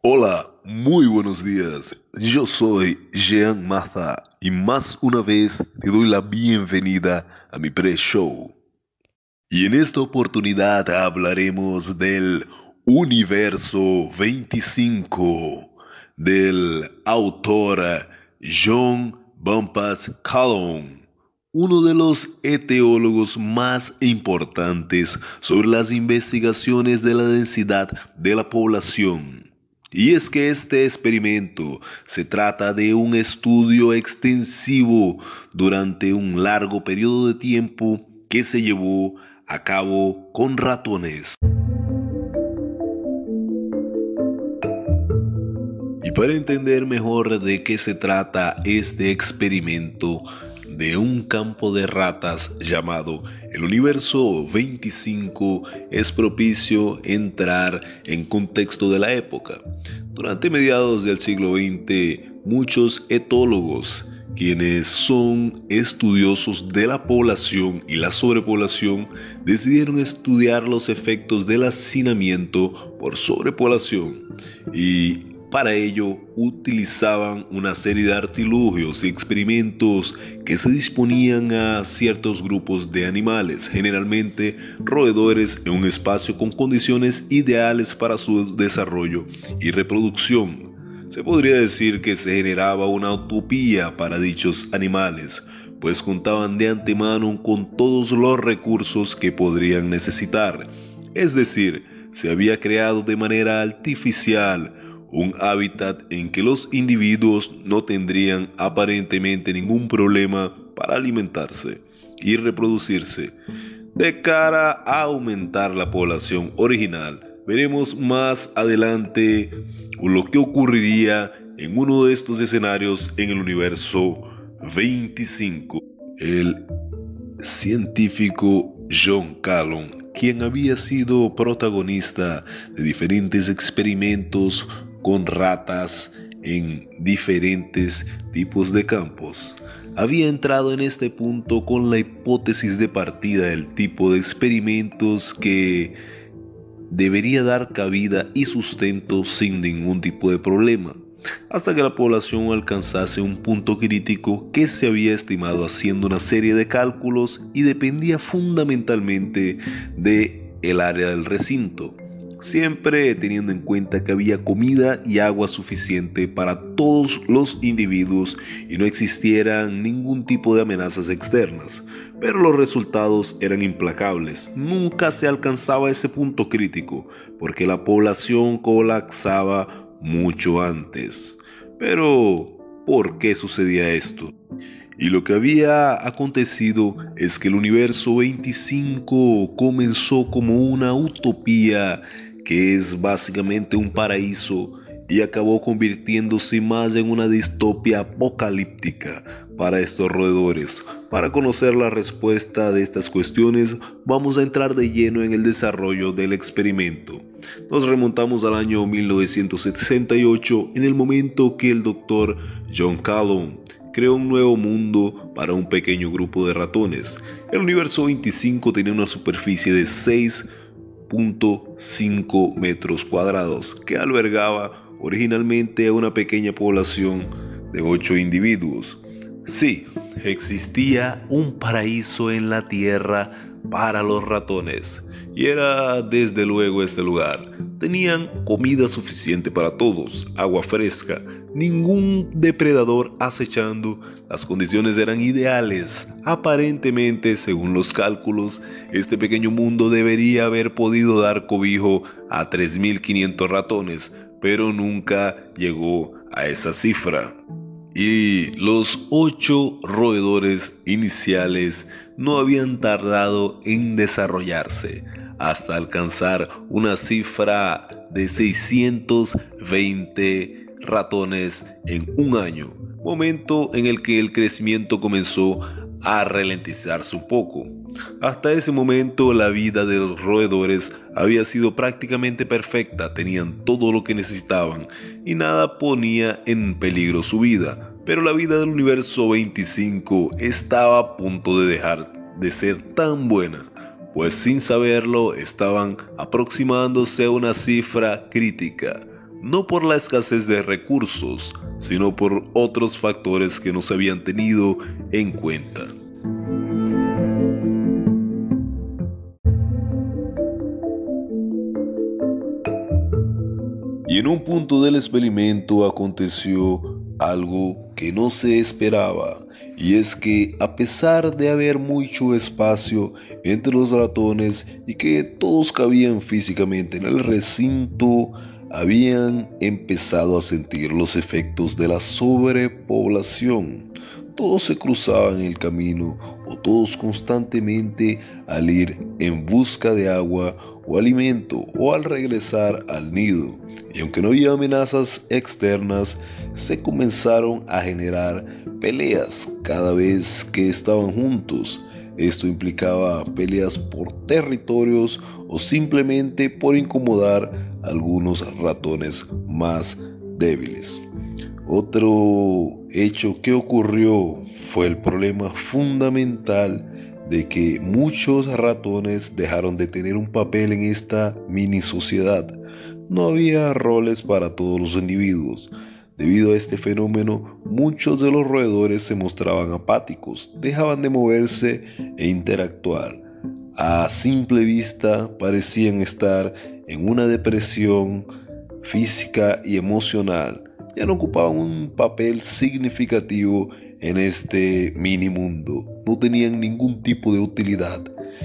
Hola, muy buenos días. Yo soy Jean Maza y más una vez te doy la bienvenida a mi pre-show. Y en esta oportunidad hablaremos del Universo 25 del autor John Bumpus Callon, uno de los etiólogos más importantes sobre las investigaciones de la densidad de la población. Y es que este experimento se trata de un estudio extensivo durante un largo periodo de tiempo que se llevó a cabo con ratones. Y para entender mejor de qué se trata este experimento de un campo de ratas llamado el Universo 25, es propicio entrar en contexto de la época. Durante mediados del siglo XX, muchos etólogos, quienes son estudiosos de la población y la sobrepoblación, decidieron estudiar los efectos del hacinamiento por sobrepoblación y para ello utilizaban una serie de artilugios y experimentos que se disponían a ciertos grupos de animales, generalmente roedores, en un espacio con condiciones ideales para su desarrollo y reproducción. Se podría decir que se generaba una utopía para dichos animales, pues contaban de antemano con todos los recursos que podrían necesitar. Es decir, se había creado de manera artificial un hábitat en que los individuos no tendrían aparentemente ningún problema para alimentarse y reproducirse. De cara a aumentar la población original, veremos más adelante lo que ocurriría en uno de estos escenarios en el Universo 25. El científico John Callon, quien había sido protagonista de diferentes experimentos con ratas en diferentes tipos de campos, había entrado en este punto con la hipótesis de partida del tipo de experimentos que debería dar cabida y sustento sin ningún tipo de problema, hasta que la población alcanzase un punto crítico que se había estimado haciendo una serie de cálculos y dependía fundamentalmente de el área del recinto, siempre teniendo en cuenta que había comida y agua suficiente para todos los individuos y no existieran ningún tipo de amenazas externas. Pero los resultados eran implacables. Nunca se alcanzaba ese punto crítico, porque la población colapsaba mucho antes. Pero, ¿por qué sucedía esto? Y lo que había acontecido es que el Universo 25 comenzó como una utopía, que es básicamente un paraíso, y acabó convirtiéndose más en una distopia apocalíptica para estos roedores. Para conocer la respuesta de estas cuestiones, vamos a entrar de lleno en el desarrollo del experimento. Nos remontamos al año 1968, en el momento que el doctor John Callon creó un nuevo mundo para un pequeño grupo de ratones. El Universo 25 tenía una superficie de 6.5 metros cuadrados, que albergaba originalmente a una pequeña población de 8 individuos. Sí, existía un paraíso en la tierra para los ratones, y era desde luego este lugar. Tenían comida suficiente para todos, agua fresca, ningún depredador acechando, las condiciones eran ideales. Aparentemente, según los cálculos, este pequeño mundo debería haber podido dar cobijo a 3.500 ratones, pero nunca llegó a esa cifra. Y los 8 roedores iniciales no habían tardado en desarrollarse hasta alcanzar una cifra de 620 ratones en un año, momento en el que el crecimiento comenzó a ralentizarse un poco. Hasta ese momento la vida de los roedores había sido prácticamente perfecta, tenían todo lo que necesitaban y nada ponía en peligro su vida. Pero la vida del Universo 25 estaba a punto de dejar de ser tan buena, pues sin saberlo estaban aproximándose a una cifra crítica. no por la escasez de recursos, sino por otros factores que no se habían tenido en cuenta. Y en un punto del experimento aconteció algo que no se esperaba, y es que a pesar de haber mucho espacio entre los ratones y que todos cabían físicamente en el recinto, habían empezado a sentir los efectos de la sobrepoblación. Todos se cruzaban el camino o todos constantemente al ir en busca de agua o alimento o al regresar al nido. Y aunque no había amenazas externas, se comenzaron a generar peleas cada vez que estaban juntos. Esto implicaba peleas por territorios o simplemente por incomodar a algunos ratones más débiles. Otro hecho que ocurrió fue el problema fundamental de que muchos ratones dejaron de tener un papel en esta mini sociedad. No había roles para todos los individuos. Debido a este fenómeno, muchos de los roedores se mostraban apáticos, dejaban de moverse e interactuar. A simple vista parecían estar en una depresión física y emocional. Ya no ocupaban un papel significativo en este mini mundo. No tenían ningún tipo de utilidad.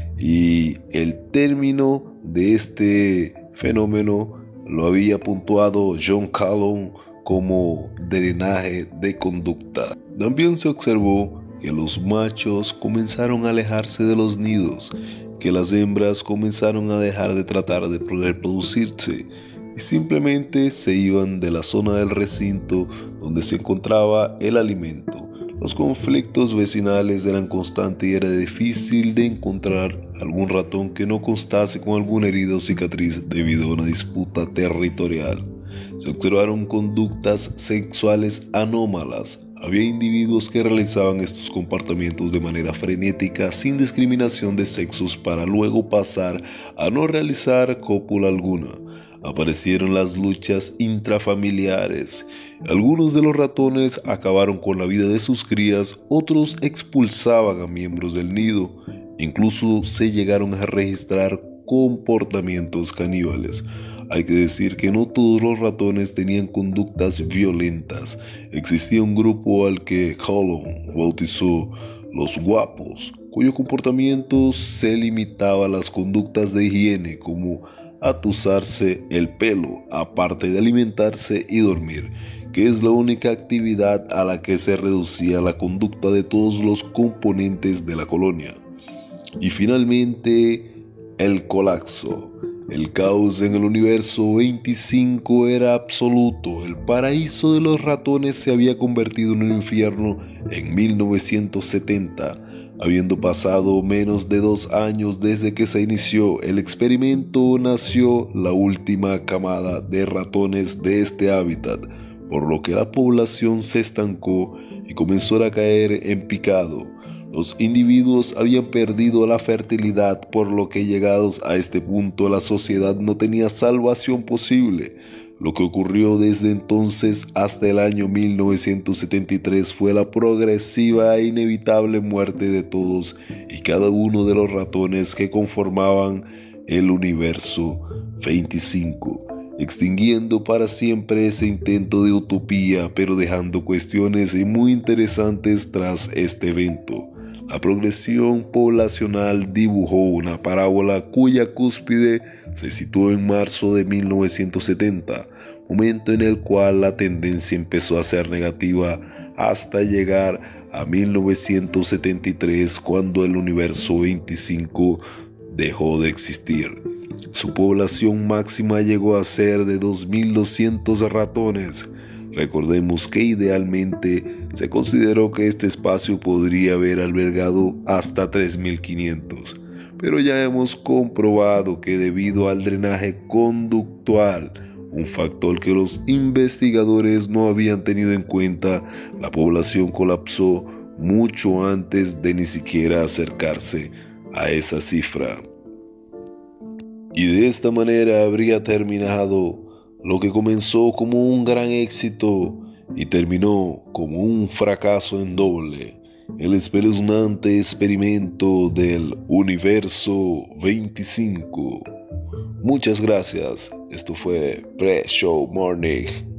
Y el término de este fenómeno lo había puntuado John Calhoun como drenaje de conducta. También se observó que los machos comenzaron a alejarse de los nidos, que las hembras comenzaron a dejar de tratar de reproducirse y simplemente se iban de la zona del recinto donde se encontraba el alimento. Los conflictos vecinales eran constantes y era difícil de encontrar algún ratón que no constase con alguna herida o cicatriz debido a una disputa territorial. Se observaron conductas sexuales anómalas. Había individuos que realizaban estos comportamientos de manera frenética sin discriminación de sexos para luego pasar a no realizar cópula alguna. Aparecieron las luchas intrafamiliares. Algunos de los ratones acabaron con la vida de sus crías, otros expulsaban a miembros del nido. Incluso se llegaron a registrar comportamientos caníbales. Hay que decir que no todos los ratones tenían conductas violentas. Existía un grupo al que Calhoun bautizó los guapos, cuyo comportamiento se limitaba a las conductas de higiene como atusarse el pelo, aparte de alimentarse y dormir, que es la única actividad a la que se reducía la conducta de todos los componentes de la colonia. Y finalmente, el colapso. El caos en el universo 25 era absoluto. El paraíso de los ratones se había convertido en un infierno en 1970. Habiendo pasado menos de 2 años desde que se inició el experimento, nació la última camada de ratones de este hábitat, por lo que la población se estancó y comenzó a caer en picado. Los individuos habían perdido la fertilidad, por lo que llegados a este punto la sociedad no tenía salvación posible. Lo que ocurrió desde entonces hasta el año 1973 fue la progresiva e inevitable muerte de todos y cada uno de los ratones que conformaban el universo 25, extinguiendo para siempre ese intento de utopía, pero dejando cuestiones muy interesantes tras este evento. La progresión poblacional dibujó una parábola cuya cúspide se situó en marzo de 1970, momento en el cual la tendencia empezó a ser negativa hasta llegar a 1973, cuando el universo 25 dejó de existir. Su población máxima llegó a ser de 2.200 ratones. Recordemos que idealmente se consideró que este espacio podría haber albergado hasta 3.500, pero ya hemos comprobado que debido al drenaje conductual, un factor que los investigadores no habían tenido en cuenta, la población colapsó mucho antes de ni siquiera acercarse a esa cifra. Y de esta manera habría terminado Lo que comenzó como un gran éxito y terminó como un fracaso en doble, el espeluznante experimento del Universo 25. Muchas gracias, esto fue Pre-Show Morning.